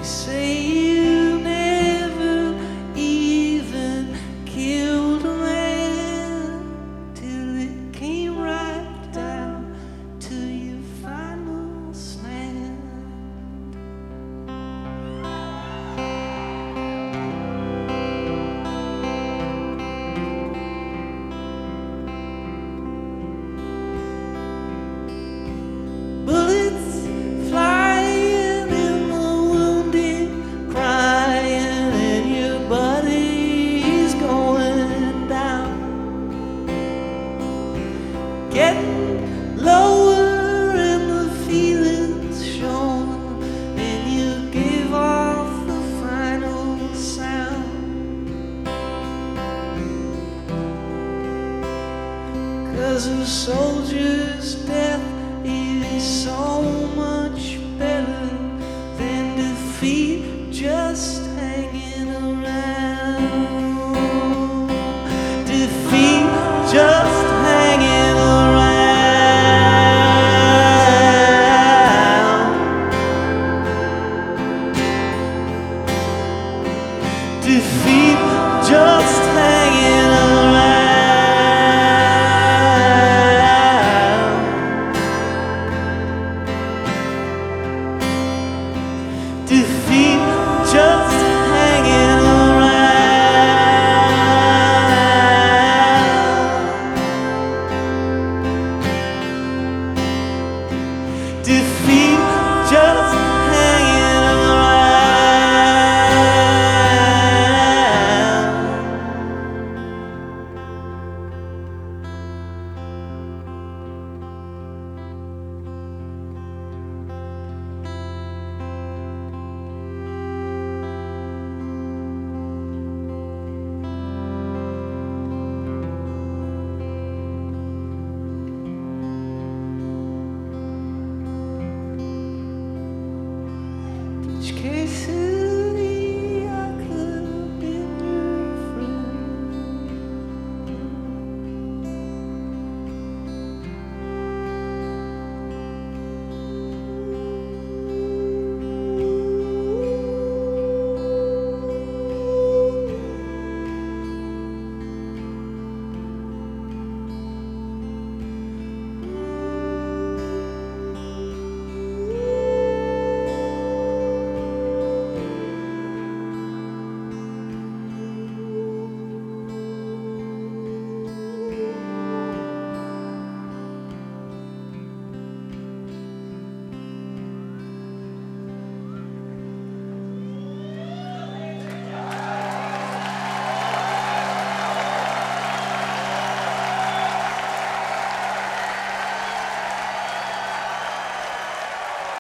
say you never even killed a man till it came right down to your final stand. Bullets flying in the wounded, crying, and your body's going down. Getting lower and the feeling's shown, and you give off the final sound. 'Cause a soldier's death is so much better than defeat just hanging around. Defeat just hanging around. Defeat just hanging around. Defeat